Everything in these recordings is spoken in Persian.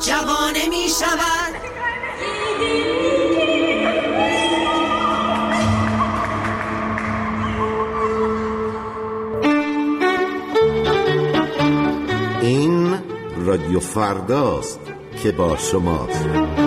جوانه می شود. این رادیو فرداست که با شماست.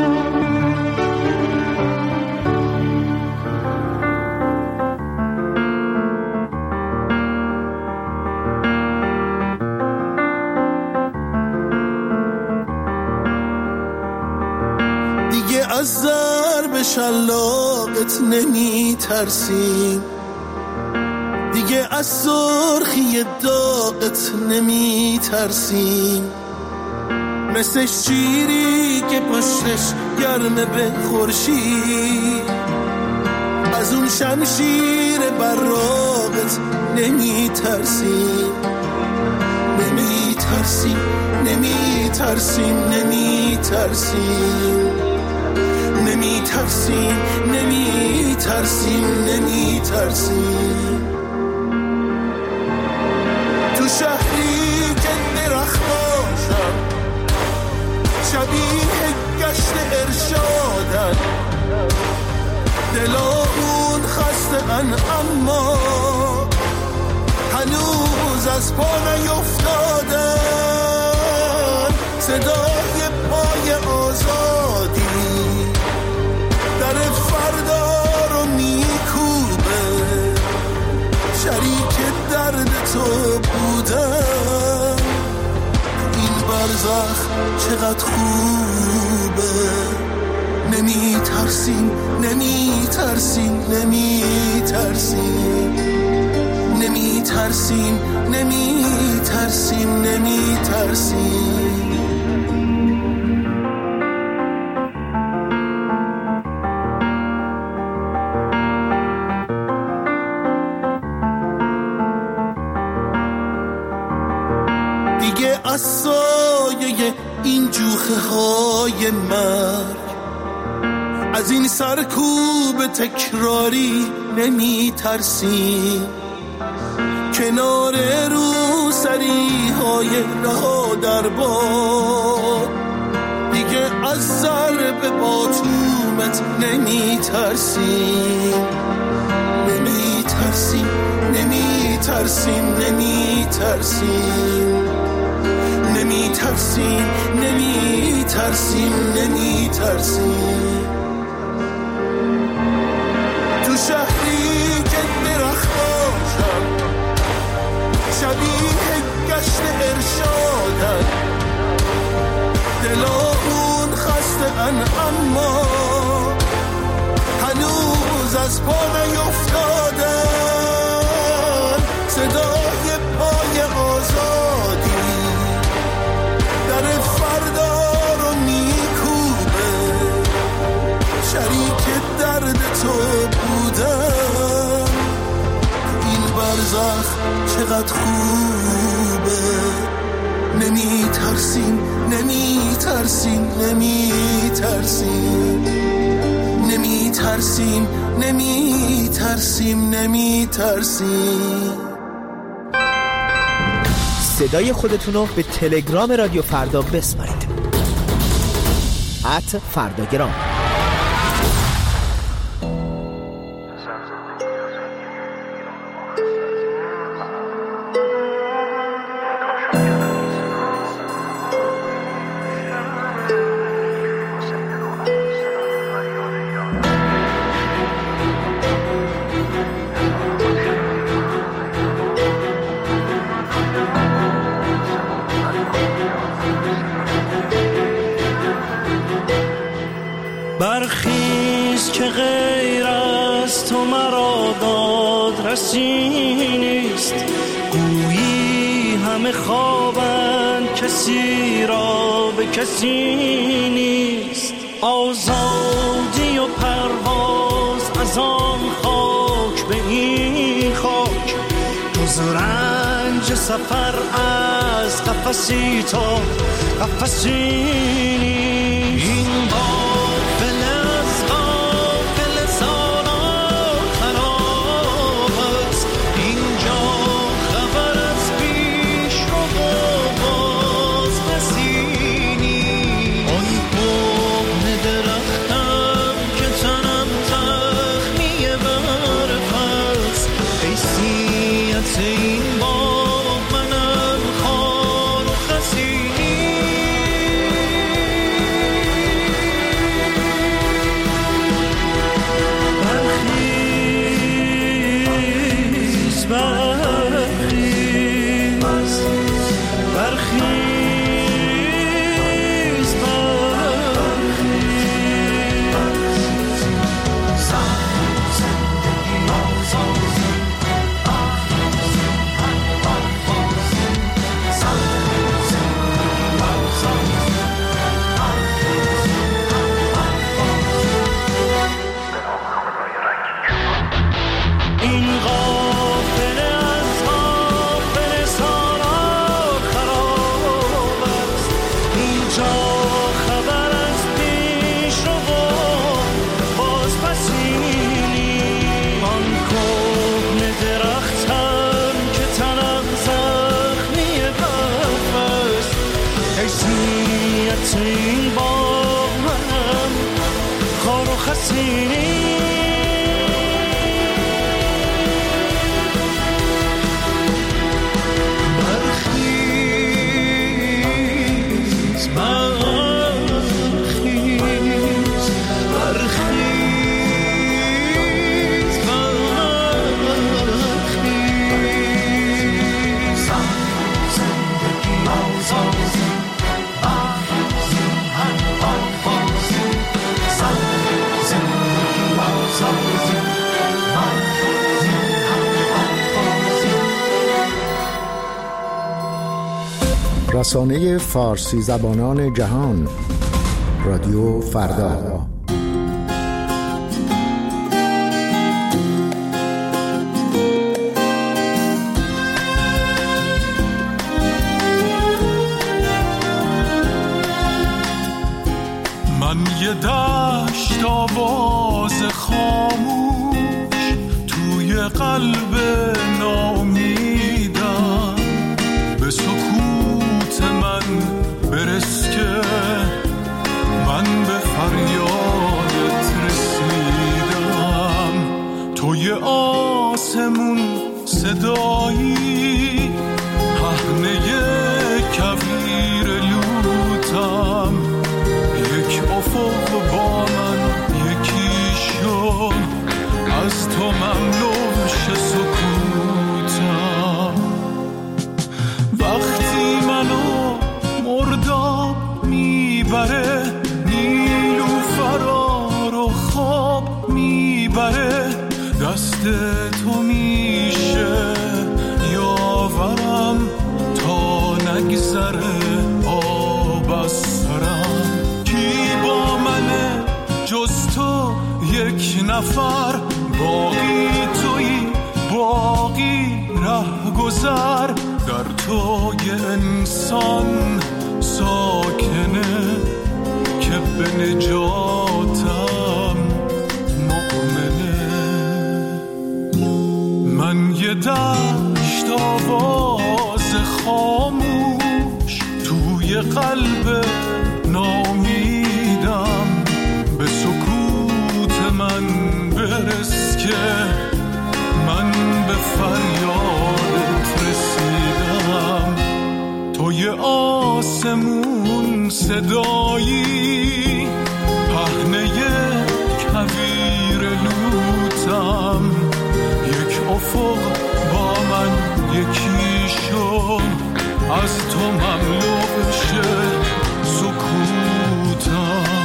دیگه از ضرب شلاقت نمی ترسیم، دیگه از سرخی داغت نمی ترسیم، مثل شیری که پشتش گرمه به خورشید، از اون شمشیر براقت نمی ترسیم، نمی ترسیم، نمی ترسیم، نمی ترسیم، نمی ترسیم، نمی ترسیم، نمی ترسیم. تو شهری که درختاشم شبیه گشت ارشادن، دلامون خسته‌ان اما هنوز از پا نیفتادن، صدای پای آزادی در فردا رو میکوبه، شریک درد تو بودن این برزخ چقدر خوبه. نمی ترسیم، نمی ترسیم، نمی ترسیم، نمی ترسیم، نمی ترسیم، نمی ترسیم. دیگه از سایه این جوخه های مرگ، از این سرکوب تکراری نمی ترسیم، کنار روسری های رها در باد دیگه از ضرب باتومت نمی ترسیم، نمی ترسیم، نمی ترسیم، نمی ترسیم، نمی ترسیم، نمی ترسیم، نمی ترسیم. تو شهری که درختاشم شبیه گشت ارشادن، دلامون خسته‌ان اما هنوز از پا نیفتادن، صدای پای آزادی در فردا رو میکوبه، شریک درد تو بودن این برزخ چقدر خوبه. نمی ترسیم، نمی ترسیم، نمی ترسیم، نمی ترسیم، نمی ترسیم، نمی ترسیم. صدای خودتون رو به تلگرام رادیو فردا بسپارید. @فرداگرام. برخیز که غیر از تو مرا دادرسی نیست، گویی همه خوابند کسی را به کسی نیست، آزادی و پرواز از آن خاک به این خاک، جز رنج سفر از قفسی تا قفسی نیست. این رسانه فارسی زبانان جهان، رادیو فردا. من یه دشت آواز خاموش توی قلب ناامیدم، به سکوت من برس که من به فریادت رسیدم. توی آسمون صدایی، پهنه کویر لوتم، یک افق با من یکی شد، از تو مملو شه سکوتم. وقتی منو مرداب میبره، نیلوفرا رو خواب میبره، دست تو میشه یاورم تا نگذره آب از سرم. کی با منه جز تو یک نفر، باقی تویی باقی ره گذر، در تو یه انسان ساکنه که به نجاتم مؤمنه. من یه دشت آواز خاموش توی قلب ناامیدم، به سکوت من برس که من به فریادت رسیدم. توی آسمون صدایی، پهنه کویر لوتم، یک افق با من یکی شد، از تو مملو شه سکوتم.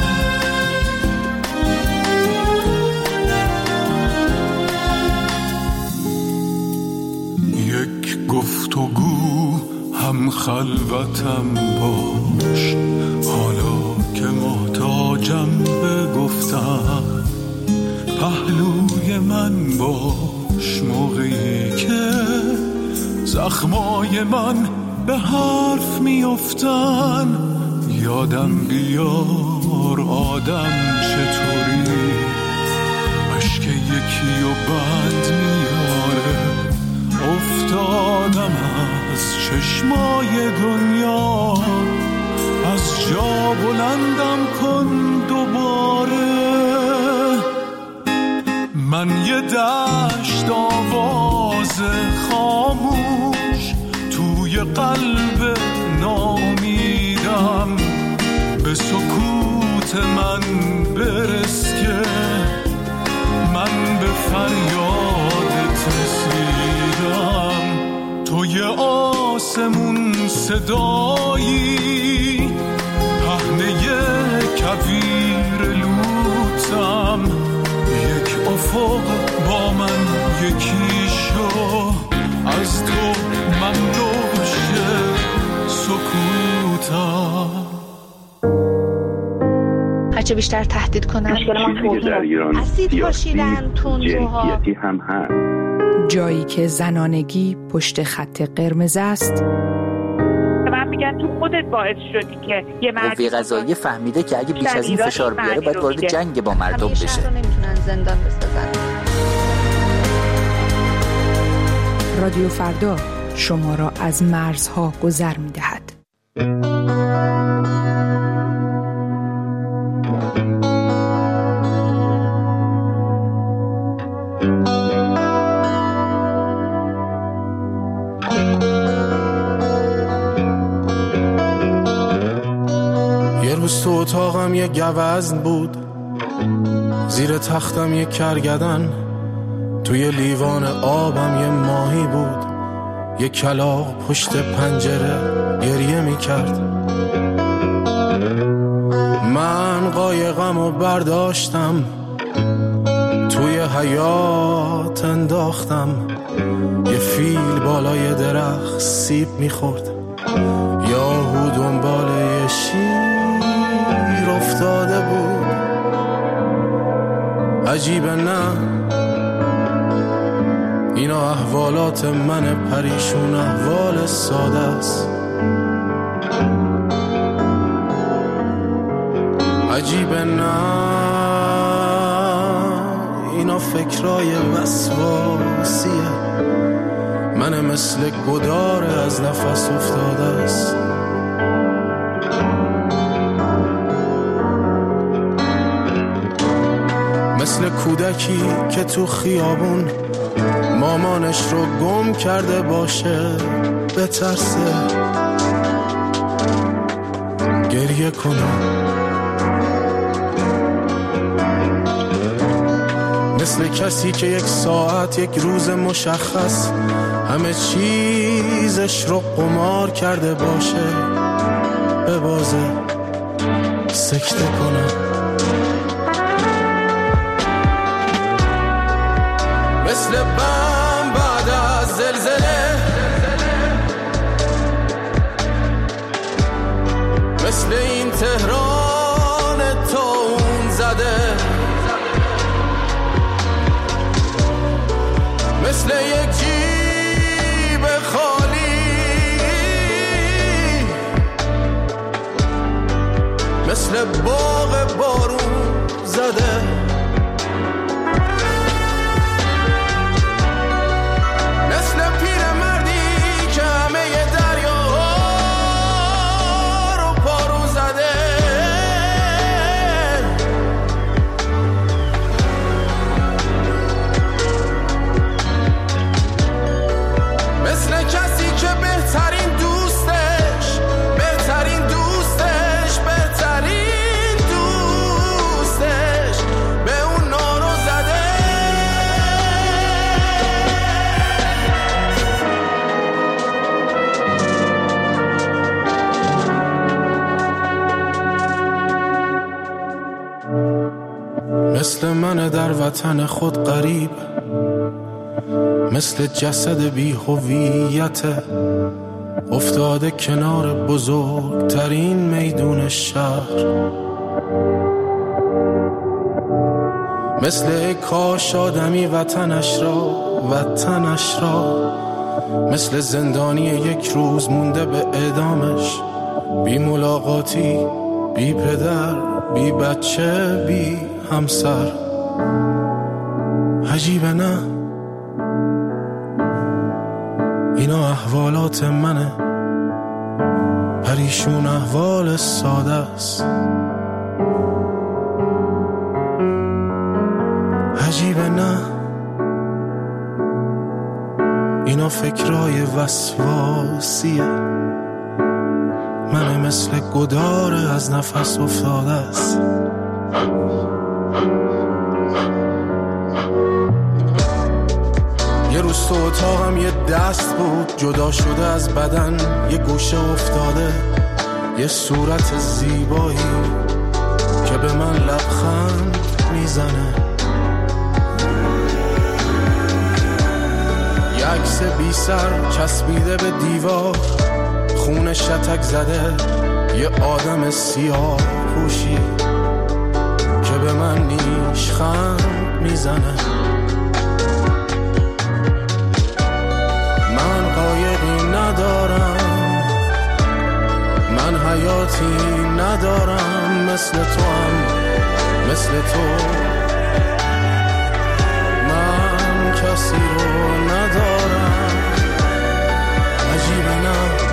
یک گفتگو هم خلوتم باش، حالا که محتاجم به گفتم، پهلوی من باش موقعی که زخمای من به حرف میافتن. یادم بیار آدم چطوری، اشک یکی و بند میاره. افتادم از چشمای دنیا، از جا بلندم کن دوباره. من یه دشت آواز خاموش توی قلب ناامیدم، به سکوت من برس که من به فریادت رسیدم. توی آسمون صدایی، پهنه کویر لوتم، یک افق با من یکی شو، از تو مملو شه سکوتم. هرچه بیشتر تهدید کنن، اسید پاشیدن، تندروها هم هست. جایی که زنانگی پشت خط قرمز است. من میگن تو خودت باعث شدی که یه قوه قضاییه فهمیده که اگه بیش از این فشار بیاره باید وارد جنگ با مردم بشه. همیشه نمیتونن زندان بسازن. رادیو فردا شما را از مرزها گذر میدهد. یه روز تو اتاقم یه گوزن بود، زیر تختم یه کرگدن، توی لیوان آبم یه ماهی بود، یه کلاغ پشت پنجره گریه میکرد. من قایقمو برداشتم، توی حیاط انداختم، یه فیل بالای درخت سیب میخورد، یا کو دنبال یه شیر افتاده بود. عجیبه نه اینا احوالات من پریشون، احوال ساده است. عجیبه نه اینا فکرای وسواسیه، من مثل گدار از نفس افتاده است. مثل کودکی که تو خیابون مامانش رو گم کرده باشه، بترسه گریه کنه. مثل کسی که یک ساعت، یک روز مشخص همه چیزش رو قمار کرده باشه، ببازه سکته کنه. مثل بم بعد از زلزله، مثل این تهران تون زده، مثل یک جیب خالی، مثل باغ بارون زده. مثل من در وطن خود غریب، مثل جسد بی هویت افتاده کنار بزرگترین میدون شهر. مثل کاش آدمی وطنش را مثل زندانی یک روز مونده به اعدامش، بی ملاقاتی، بی پدر، بی بچه، بی همسر. عجیبه نه اینا احوالات منه، پریشون احوال ساده است. عجیبه نه اینا فکرای وسواسیه، من مثل گدار از نفس افتاده است. یه روز تو اتاقم یه دست بود جدا شده از بدن، یه گوشه افتاده، یه صورت زیبایی که به من لبخند میزنه، یه عکس بی سر چسبیده به دیوار، خون شتک زده، یه آدم سیاه پوشی که به من نیشخند میزنه. من قایقی ندارم، من حیاتی ندارم، مثل تو هم مثل تو، من کسی رو ندارم. عجیبه نه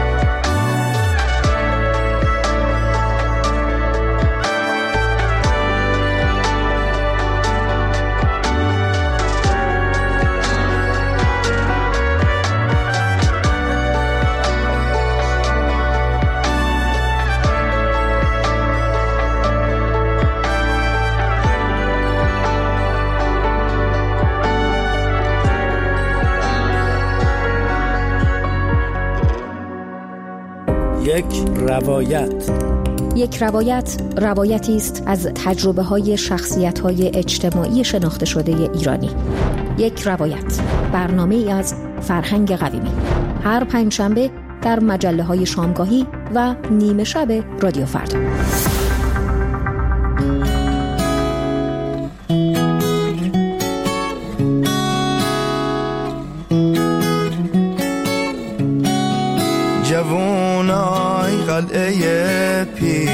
یک روایت روایتی است از تجربه‌های شخصیت‌های اجتماعی شناخته شده ایرانی. یک روایت، برنامه‌ای از فرهنگ قویمی. هر پنجشنبه در مجله‌های شامگاهی و نیمه شب رادیو فردا. جوونای قلعه پیر،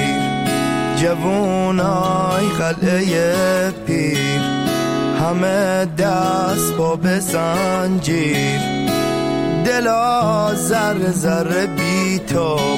جوونای قلعه پیر، همه دست با به زنجیر، دلا ذره ذره بیتاب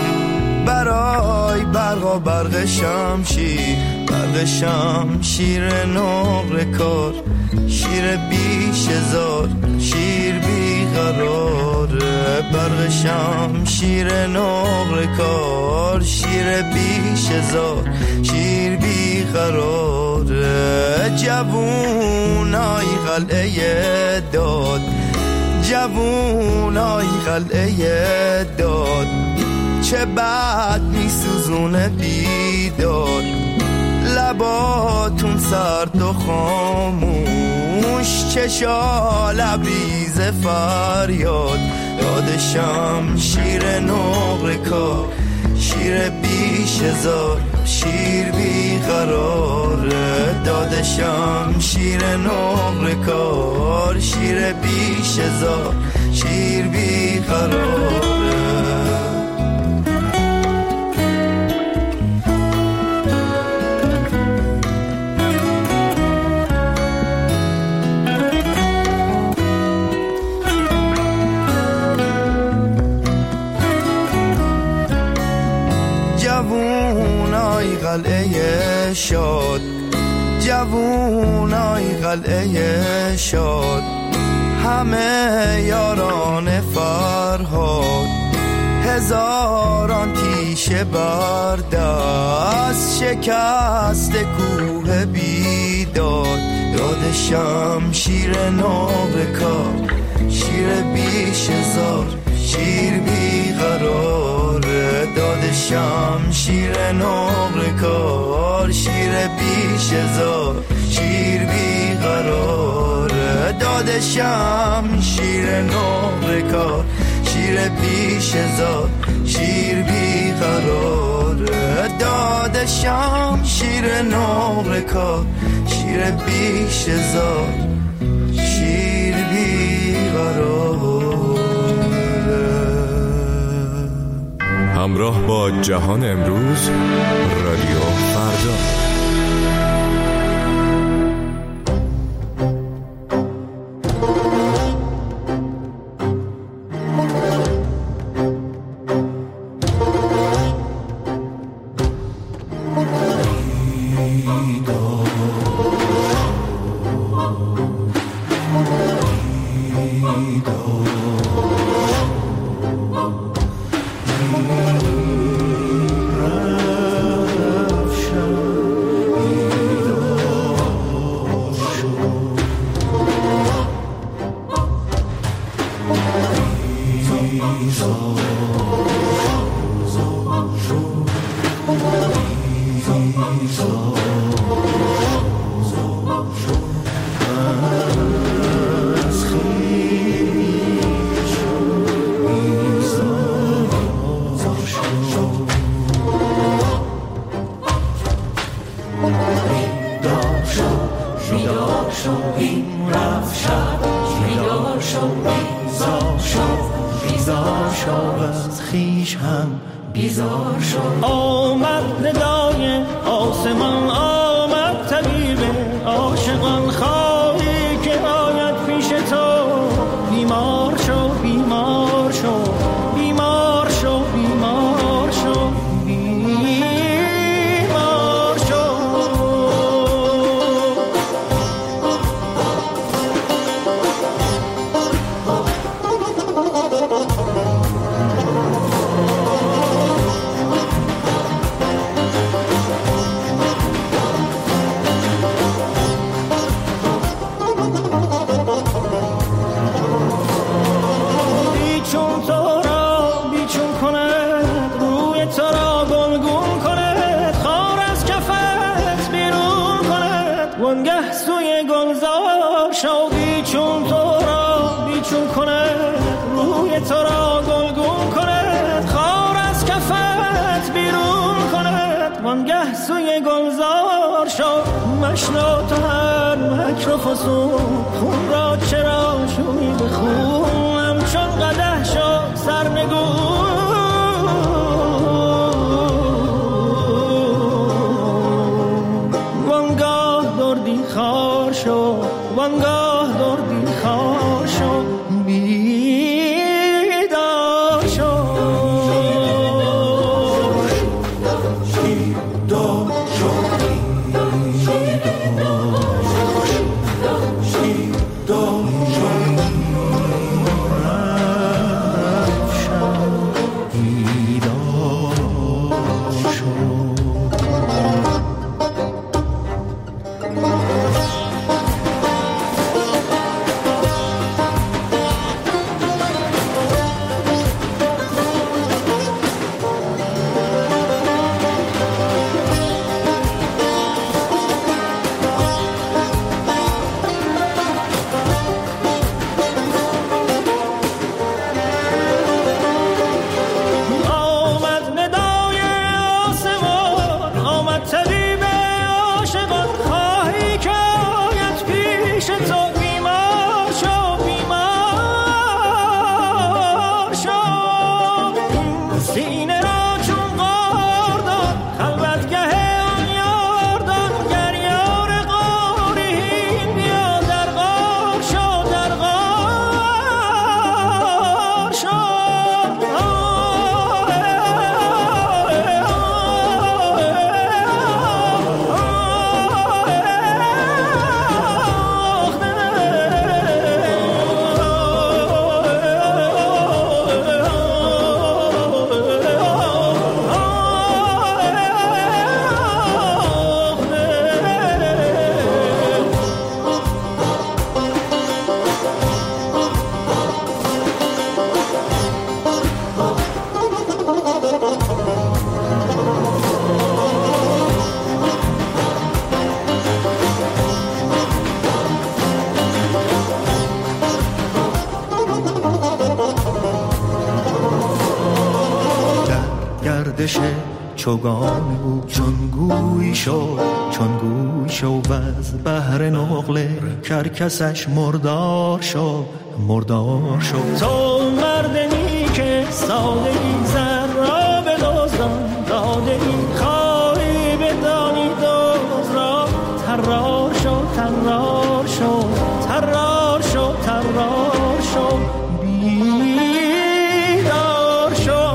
برای برق و برق شمشیر، برق شمشیر نقر کار، شیر بیش هزار، شیر بیقراره، برق شمشیر نقر کار، شیر بیش هزار، شیر بیقراره. جوونای قلعه داد، جوونای قلعه داد، چه بد میسوزونه بیداد، لباتون سرد و خاموش، چشا لبریز فریاد، یاد شمشیر نقر کار، شیر بیش هزار، شیر بیقراره، داد شمشیر نقر کار، شیر بیش هزار، شیر بیقراره. جوونای قلعه شاد، جوونای قلعه شاد، همه یاران فرهاد، هزاران تیشه بر دست، شکست کوه بیداد، یاد شمشیر نقر کار، شیر بیش هزار، شیر بیقراره، داد شمشیر نقر کار، شیر بیش هزار، شیر بیقراره، داد شمشیر نقر کار، شیر بیش هزار، شیر بیقراره، داد شمشیر نقر کار، شیر بیش هزار، شیر بیقراره. همراه با جهان امروز، رادیو فردا. شو بیچون تو را بیچون کنه روی تو را گلگون کنه مشنا تو هر مکر و فسون، خون را چرا شوی به خونم چون قدح شد سرنگون. وانگاه دردی خار شد، وانگاه دردی خار شد، بیدار شد. چوگان او چون گوی شو و از بحر نقل کرکسش مردار شو تو مردمی که ساده ای زر را به دزدان داده ای خواهی بدانی دوز را ترار شو ترار شو ترار شو ترار شو بیدار شو.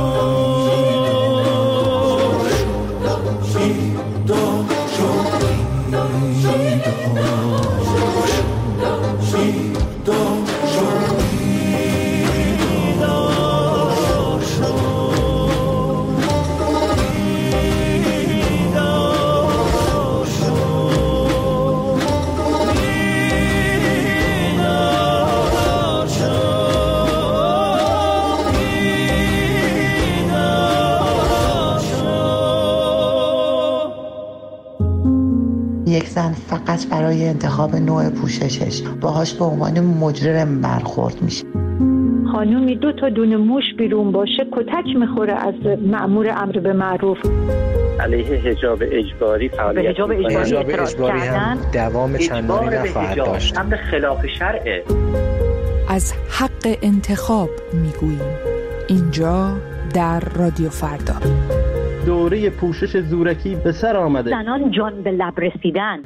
یک زن فقط برای انتخاب نوع پوششش باهاش به عنوان مجرم برخورد میشه. خانومی 2 تا دونه موش بیرون باشه کتک میخوره از مأمور امر به معروف. علیه حجاب اجباری فعالیت حجاب اجباری هم دوام چندانی نخواهد داشت. امر خلاف شرعه. از حق انتخاب میگوییم اینجا در رادیو فردا. دوره پوشش زورکی به سر آمده. زنان جان به لب رسیدن.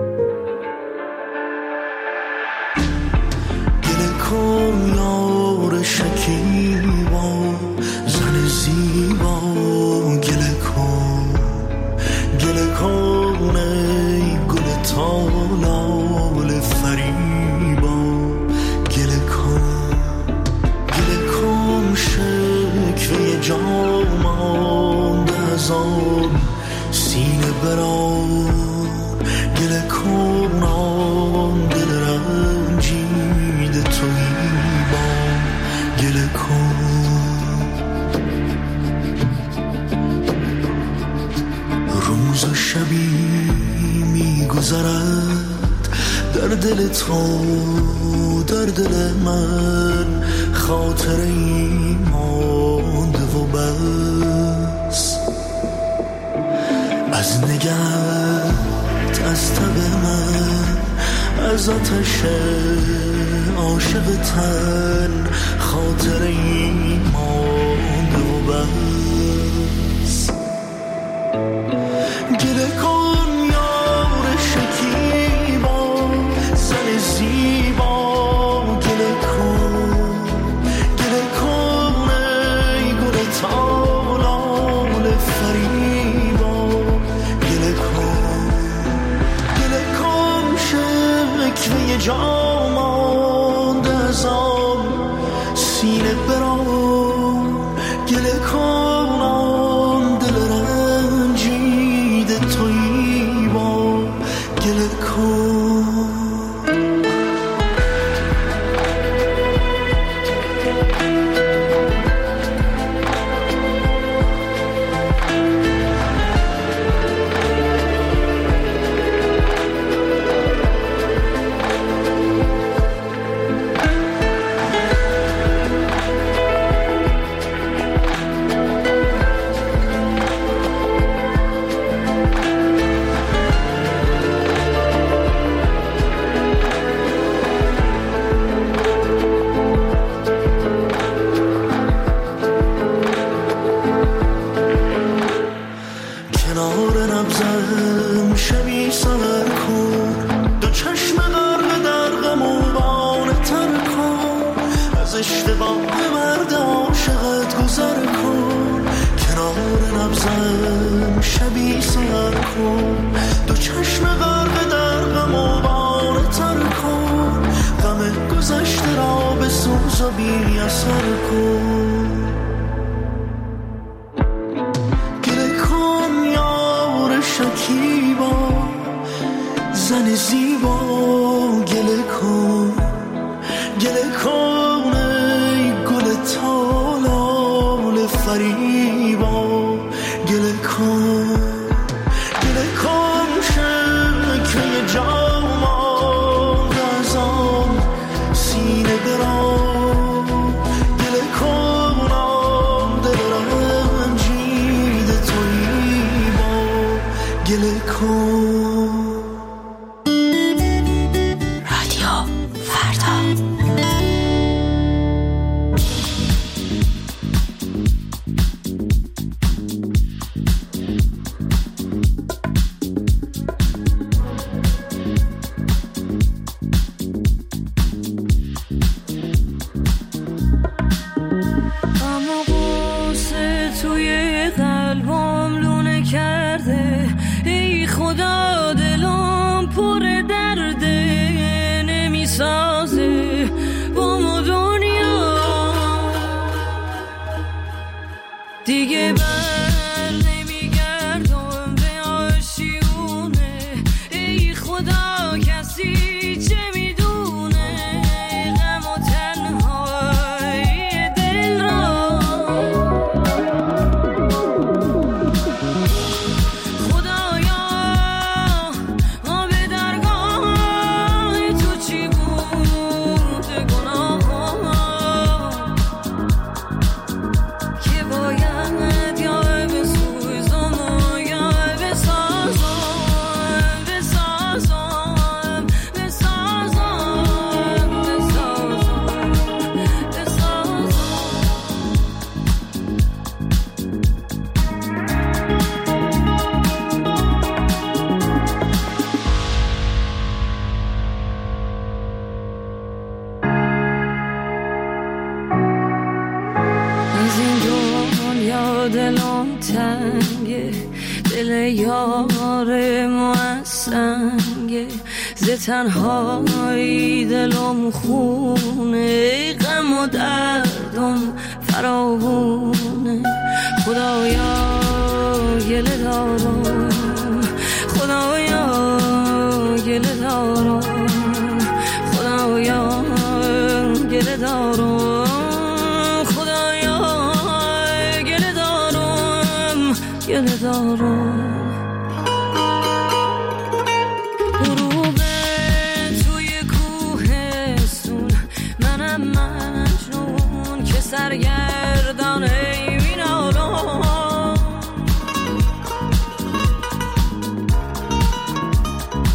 گله کن یار شکیبا زن زیبا، گله کن ای گل تالال فریبا، گله کن شکوه جامان دهزان سینه بران، گله کن آن دل رنجیده تویی با، گله کن روز و شبی میگذرد در دل تو، در دل من خاطری مانده و بس، از نگهت از تب من، از آتش عاشق تن خاطر این مانده و بس. گله کن یار شکیبا، زن زیبا، گله کن ای گل تالال فریبا، گله کن شکوه جا مانده از آن سینه بران، گله کن آن دل رنجیده تویی با، گله کن. تنهایی دلم خونه، غم و دردم فراوونه. خدایا گله دارم، خدایا گله دارم، خدایا گله دارم، خدایا گله دارم، گله دارم. سرگردان این عالم،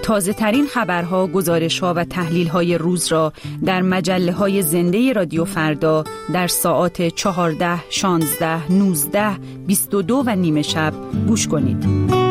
تازه ترین خبرها، گزارش‌ها و تحلیل‌های روز را در مجله‌های زنده رادیو فردا در ساعات 14، 16، 19، 22 و نیم شب گوش کنید.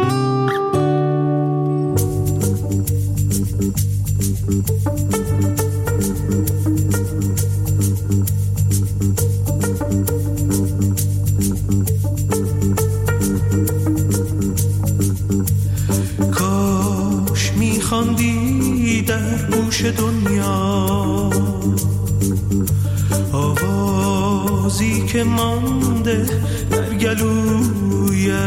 کاش می‌خواندی در گوش دنیا آوازی که مانده در گلویت.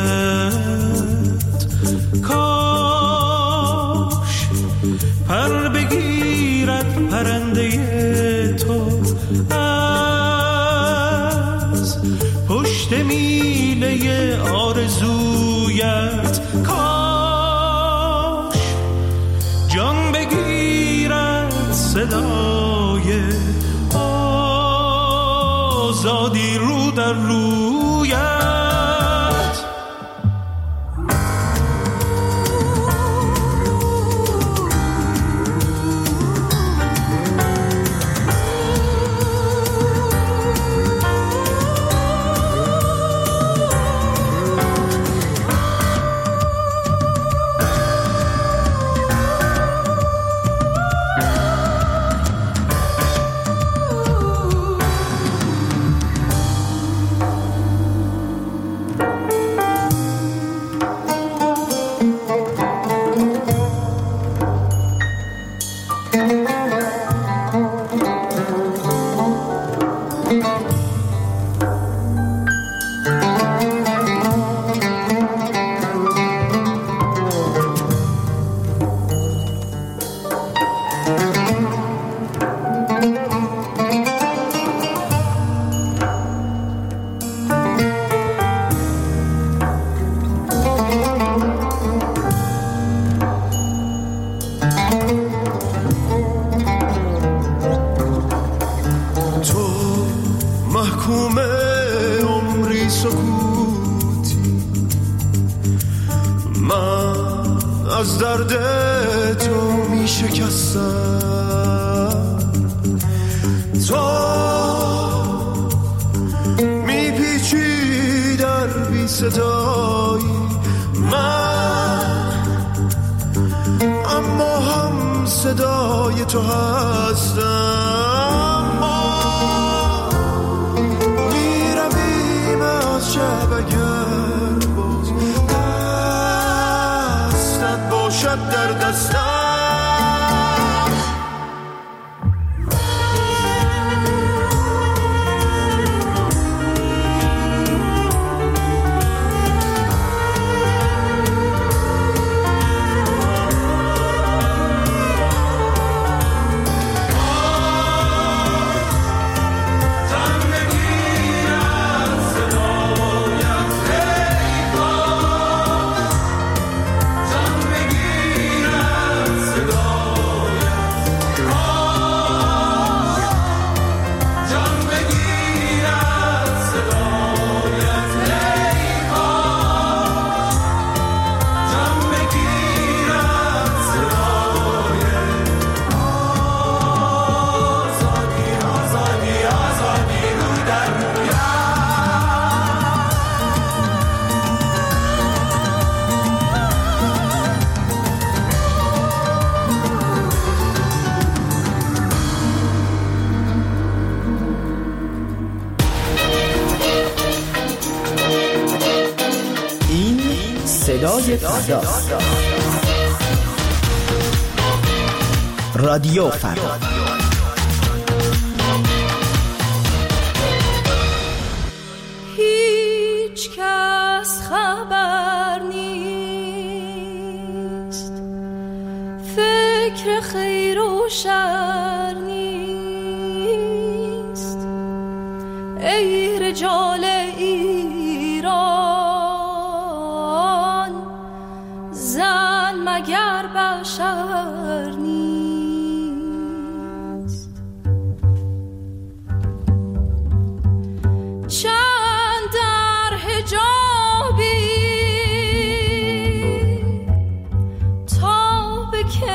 کاش پر بگیرد پرنده تو از پشت میله آرزویت. کاش جان بگیرد صدای آزادی رو در رویت. از درد تو می شکستم، تو می پیچی در بی صدایی من، اما هم صدای تو هستم. ما می رویم از شب اگر باز دستت باشد در دستم. صدای فردا، رادیو فردا. هیچ کس خبر نیست، فکر خیر و شر نیست. ای رجال مگر بشر نیست. چند در حجابی تا به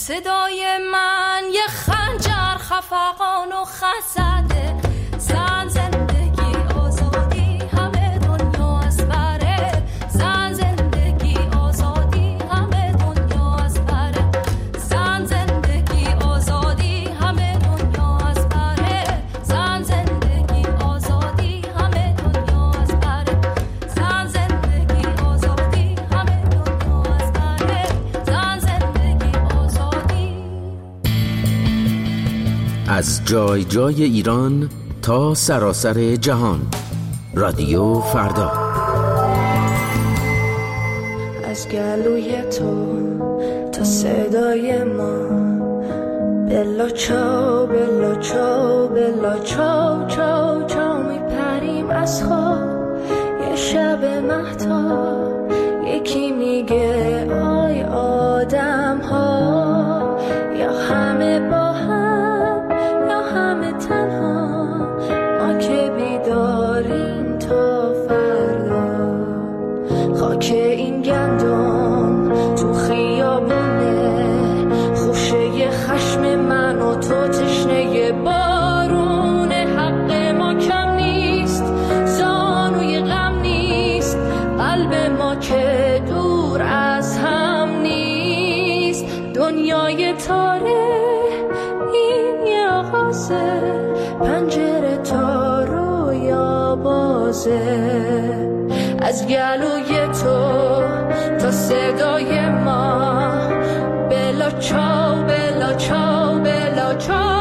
صدای من یه خنجر خفقان و خزده زن زندگی آزادی همه دنیا از بره زن زندگی آزادی همه دنیا از بره زن زندگی آزادی همه دنیا از بره زن زندگی آزادی همه دنیا از بره زن زندگی آزادی همه دنیا از بره زن زندگی آزادی. از جای جای ایران تا سراسر جهان، رادیو فردا. از گلوی تو تا صدای ما، بلا چاو بلا چاو بلا چاو چاو چاو میپریم از خواب یه شب مهتاب. یکی میگه آی آدم ها، یا همه با هم یا همه تنها، ما که بیداریم تا فردا. خاک این گندم تو خیابونه، خوشه خشم من و تو تشنه بارونه. حق ما کم نیست، زانوی غم نیست، قلب ما که دور از هم نیست. دنیای تاره این یه آغازه، پنجره تا رویا بازه. از گلوی تو تا صدای ما، بلا چاو بلا چاو بلا چاو.